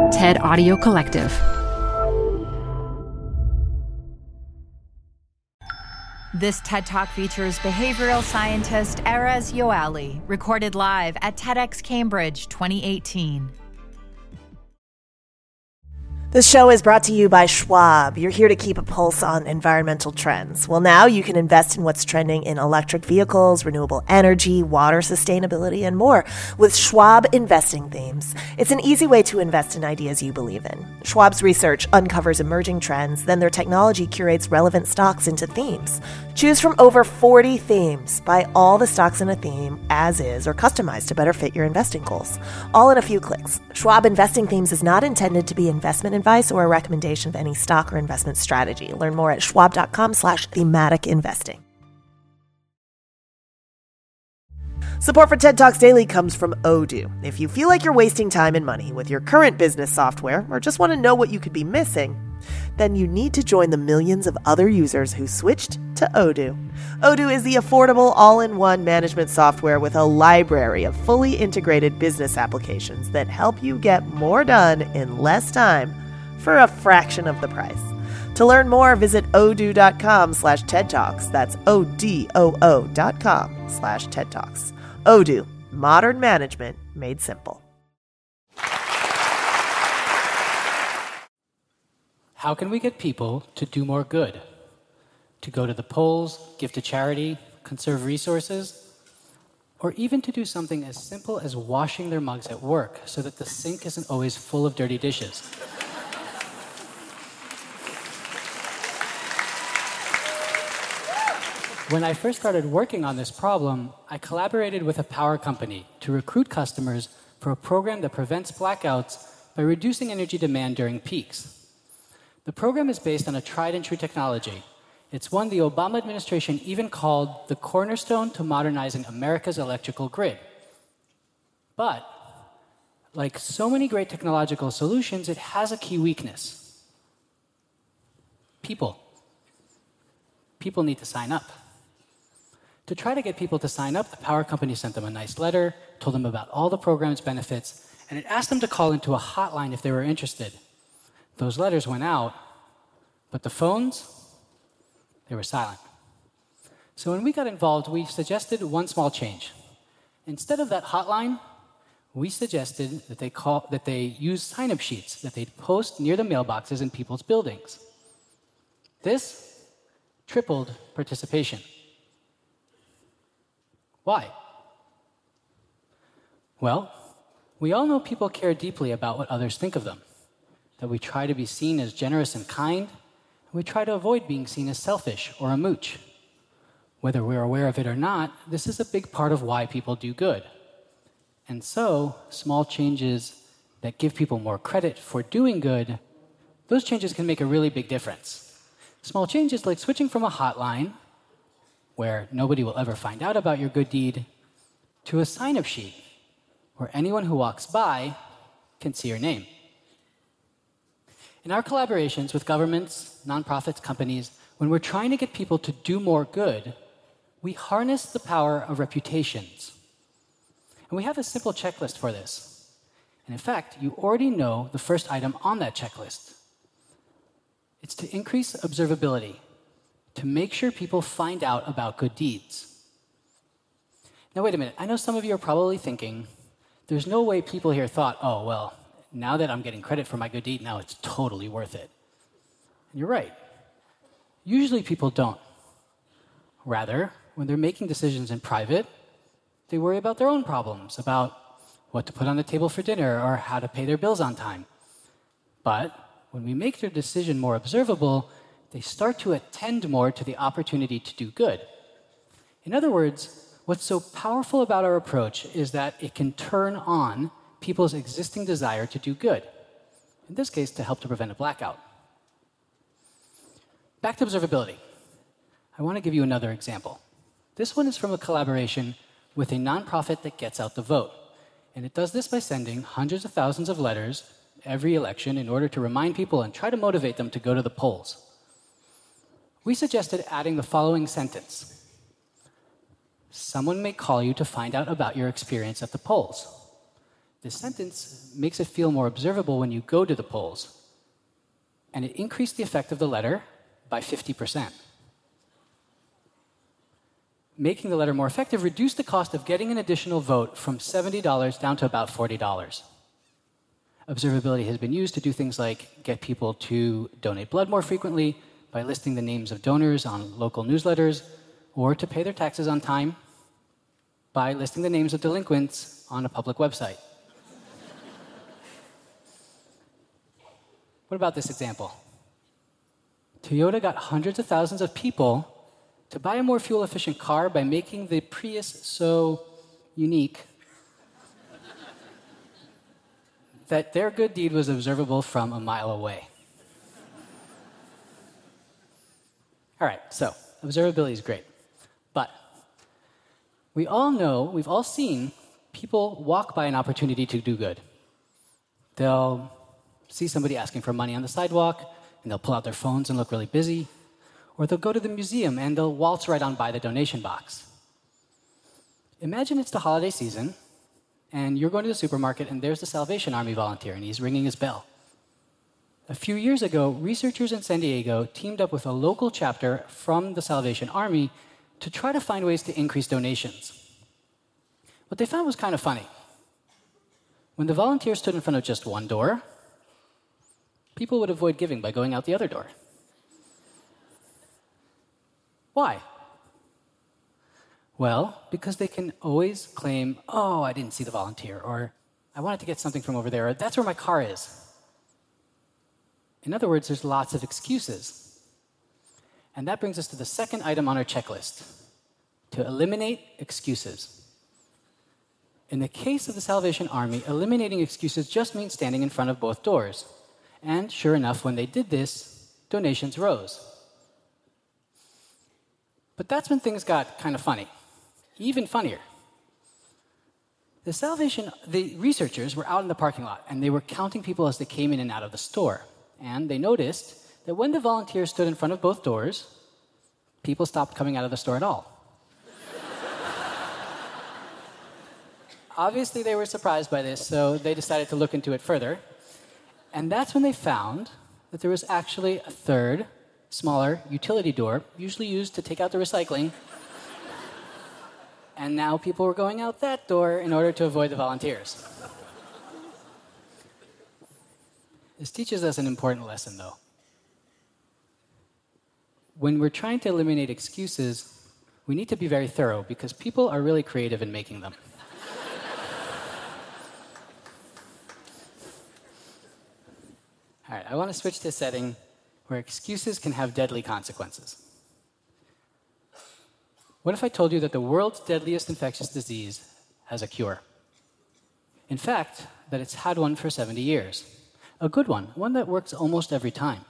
TED Audio Collective. This TED Talk features behavioral scientist Erez Yoali, recorded live at TEDx Cambridge 2018. This show is brought to you by Schwab. You're here to keep a pulse on environmental trends. Well, now you can invest in what's trending in electric vehicles, renewable energy, water sustainability, and more with Schwab Investing Themes. It's an easy way to invest in ideas you believe in. Schwab's research uncovers emerging trends, then their technology curates relevant stocks into themes. Choose from over 40 themes. Buy all the stocks in a theme as is or customized to better fit your investing goals. All in a few clicks. Schwab Investing Themes is not intended to be investment advice or a recommendation of any stock or investment strategy. Learn more at schwab.com/thematic investing. Support for TED Talks Daily comes from Odoo. If you feel like you're wasting time and money with your current business software or just want to know what you could be missing, then you need to join the millions of other users who switched to Odoo. Odoo is the affordable all-in-one management software with a library of fully integrated business applications that help you get more done in less time for a fraction of the price. To learn more, visit odoo.com/TED Talks. That's ODOO.com/TED Talks. Odoo, modern management made simple. How can we get people to do more good? To go to the polls, give to charity, conserve resources, or even to do something as simple as washing their mugs at work so that the sink isn't always full of dirty dishes. When I first started working on this problem, I collaborated with a power company to recruit customers for a program that prevents blackouts by reducing energy demand during peaks. The program is based on a tried-and-true technology. It's one the Obama administration even called the cornerstone to modernizing America's electrical grid. But, like so many great technological solutions, it has a key weakness. People. People need to sign up. To try to get people to sign up, the power company sent them a nice letter, told them about all the program's benefits, and it asked them to call into a hotline if they were interested. Those letters went out, but the phones, they were silent. So when we got involved, we suggested one small change. Instead of that hotline, we suggested that they use sign-up sheets that they'd post near the mailboxes in people's buildings. This tripled participation. Why? Well, we all know people care deeply about what others think of them, that we try to be seen as generous and kind, and we try to avoid being seen as selfish or a mooch. Whether we're aware of it or not, this is a big part of why people do good. And so, small changes that give people more credit for doing good, those changes can make a really big difference. Small changes like switching from a hotline, where nobody will ever find out about your good deed, to a sign-up sheet, where anyone who walks by can see your name. In our collaborations with governments, nonprofits, companies, when we're trying to get people to do more good, we harness the power of reputations. And we have a simple checklist for this. And in fact, you already know the first item on that checklist. It's to increase observability, to make sure people find out about good deeds. Now, wait a minute. I know some of you are probably thinking, there's no way people here thought, oh, well, now that I'm getting credit for my good deed, now it's totally worth it. And you're right. Usually people don't. Rather, when they're making decisions in private, they worry about their own problems, about what to put on the table for dinner or how to pay their bills on time. But when we make their decision more observable, they start to attend more to the opportunity to do good. In other words, what's so powerful about our approach is that it can turn on people's existing desire to do good. In this case, to help to prevent a blackout. Back to observability. I want to give you another example. This one is from a collaboration with a nonprofit that gets out the vote. And it does this by sending hundreds of thousands of letters every election in order to remind people and try to motivate them to go to the polls. We suggested adding the following sentence. Someone may call you to find out about your experience at the polls. This sentence makes it feel more observable when you go to the polls, and it increased the effect of the letter by 50%. Making the letter more effective reduced the cost of getting an additional vote from $70 down to about $40. Observability has been used to do things like get people to donate blood more frequently by listing the names of donors on local newsletters, or to pay their taxes on time by listing the names of delinquents on a public website. What about this example? Toyota got hundreds of thousands of people to buy a more fuel-efficient car by making the Prius so unique that their good deed was observable from a mile away. All right, so observability is great. But we all know, we've all seen people walk by an opportunity to do good. They'll see somebody asking for money on the sidewalk, and they'll pull out their phones and look really busy. Or they'll go to the museum and they'll waltz right on by the donation box. Imagine it's the holiday season, and you're going to the supermarket, and there's the Salvation Army volunteer, and he's ringing his bell. A few years ago, researchers in San Diego teamed up with a local chapter from the Salvation Army to try to find ways to increase donations. What they found was kind of funny. When the volunteers stood in front of just one door, people would avoid giving by going out the other door. Why? Well, because they can always claim, oh, I didn't see the volunteer, or I wanted to get something from over there, or that's where my car is. In other words, there's lots of excuses. And that brings us to the second item on our checklist, to eliminate excuses. In the case of the Salvation Army, eliminating excuses just means standing in front of both doors. And sure enough, when they did this, donations rose. But that's when things got kind of funny, even funnier. The researchers were out in the parking lot, and they were counting people as they came in and out of the store. And they noticed that when the volunteers stood in front of both doors, people stopped coming out of the store at all. Obviously, they were surprised by this, so they decided to look into it further. And that's when they found that there was actually a third, smaller utility door, usually used to take out the recycling. And now people were going out that door in order to avoid the volunteers. This teaches us an important lesson, though. When we're trying to eliminate excuses, we need to be very thorough, because people are really creative in making them. All right, I want to switch to a setting where excuses can have deadly consequences. What if I told you that the world's deadliest infectious disease has a cure? In fact, that it's had one for 70 years. A good one that works almost every time.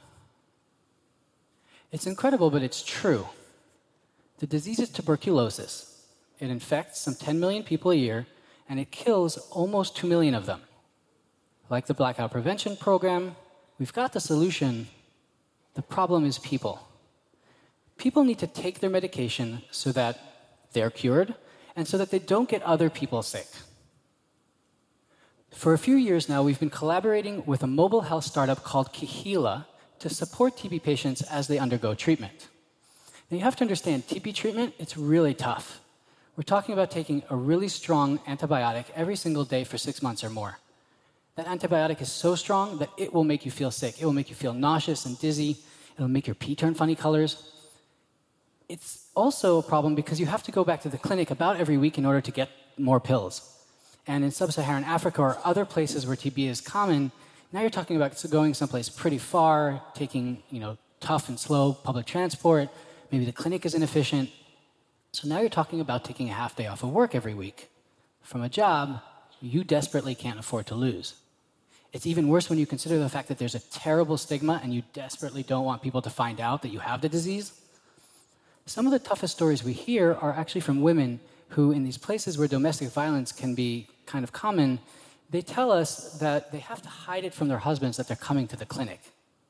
It's incredible, but it's true. The disease is tuberculosis. It infects some 10 million people a year, and it kills almost 2 million of them. Like the Blackout Prevention Program, we've got the solution. The problem is people. People need to take their medication so that they're cured and so that they don't get other people sick. For a few years now, we've been collaborating with a mobile health startup called Kihila to support TB patients as they undergo treatment. Now, you have to understand, TB treatment, it's really tough. We're talking about taking a really strong antibiotic every single day for 6 months or more. That antibiotic is so strong that it will make you feel sick. It will make you feel nauseous and dizzy. It'll make your pee turn funny colors. It's also a problem because you have to go back to the clinic about every week in order to get more pills. And in sub-Saharan Africa or other places where TB is common, now you're talking about going someplace pretty far, taking tough and slow public transport. Maybe the clinic is inefficient. So now you're talking about taking a half day off of work every week from a job you desperately can't afford to lose. It's even worse when you consider the fact that there's a terrible stigma and you desperately don't want people to find out that you have the disease. Some of the toughest stories we hear are actually from women who, in these places where domestic violence can be kind of common, they tell us that they have to hide it from their husbands that they're coming to the clinic.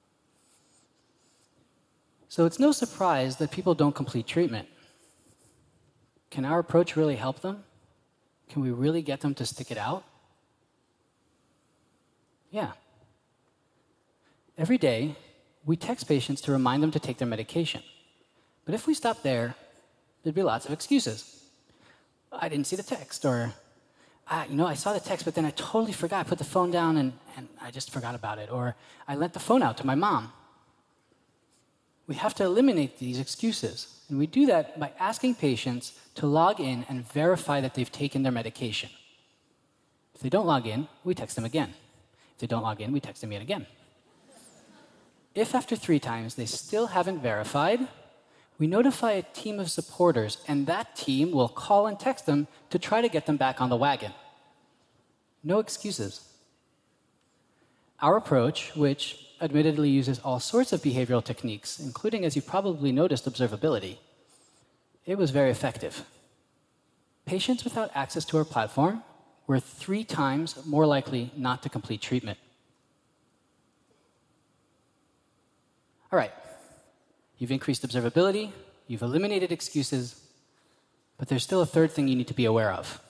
So it's no surprise that people don't complete treatment. Can our approach really help them? Can we really get them to stick it out? Yeah. Every day, we text patients to remind them to take their medication. But if we stop there, there'd be lots of excuses. I didn't see the text, or, I saw the text, but then I totally forgot. I put the phone down and I just forgot about it. Or I lent the phone out to my mom. We have to eliminate these excuses. And we do that by asking patients to log in and verify that they've taken their medication. If they don't log in, we text them again. If they don't log in, we text them yet again. If after 3 times they still haven't verified, we notify a team of supporters, and that team will call and text them to try to get them back on the wagon. No excuses. Our approach, which admittedly uses all sorts of behavioral techniques, including, as you probably noticed, observability, it was very effective. Patients without access to our platform were 3 times more likely not to complete treatment. All right. You've increased observability, you've eliminated excuses, but there's still a third thing you need to be aware of.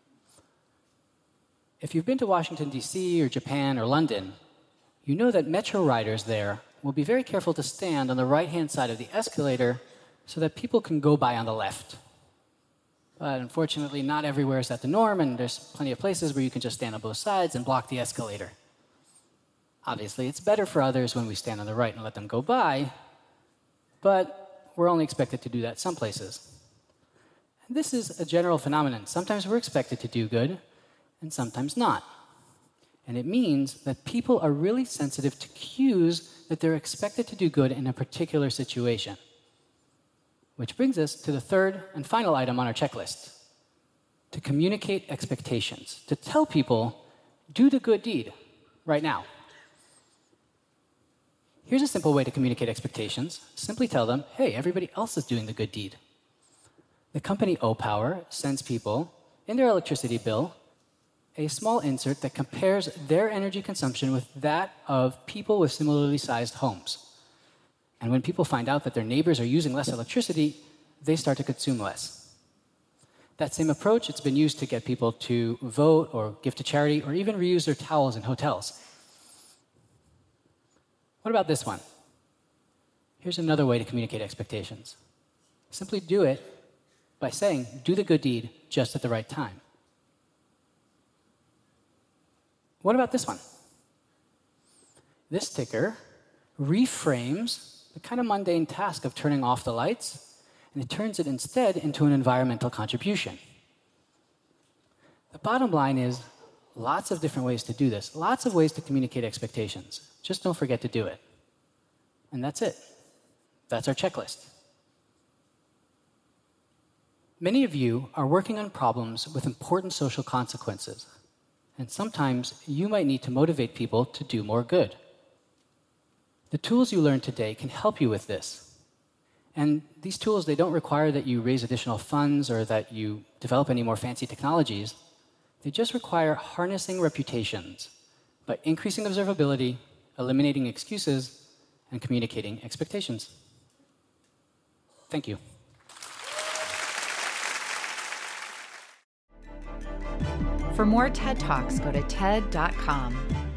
If you've been to Washington, D.C., or Japan, or London, you know that metro riders there will be very careful to stand on the right-hand side of the escalator so that people can go by on the left. But unfortunately, not everywhere is that the norm, and there's plenty of places where you can just stand on both sides and block the escalator. Obviously, it's better for others when we stand on the right and let them go by, but we're only expected to do that some places. And this is a general phenomenon. Sometimes we're expected to do good, and sometimes not. And it means that people are really sensitive to cues that they're expected to do good in a particular situation. Which brings us to the third and final item on our checklist: to communicate expectations, to tell people, do the good deed right now. Here's a simple way to communicate expectations. Simply tell them, hey, everybody else is doing the good deed. The company Opower sends people, in their electricity bill, a small insert that compares their energy consumption with that of people with similarly sized homes. And when people find out that their neighbors are using less electricity, they start to consume less. That same approach, it's been used to get people to vote or give to charity or even reuse their towels in hotels. What about this one? Here's another way to communicate expectations. Simply do it by saying, do the good deed just at the right time. What about this one? This ticker reframes the kind of mundane task of turning off the lights, and it turns it instead into an environmental contribution. The bottom line is lots of different ways to do this, lots of ways to communicate expectations. Just don't forget to do it. And that's it. That's our checklist. Many of you are working on problems with important social consequences, and sometimes you might need to motivate people to do more good. The tools you learned today can help you with this. And these tools, they don't require that you raise additional funds or that you develop any more fancy technologies. They just require harnessing reputations by increasing observability, eliminating excuses, and communicating expectations. Thank you. For more TED Talks, go to TED.com.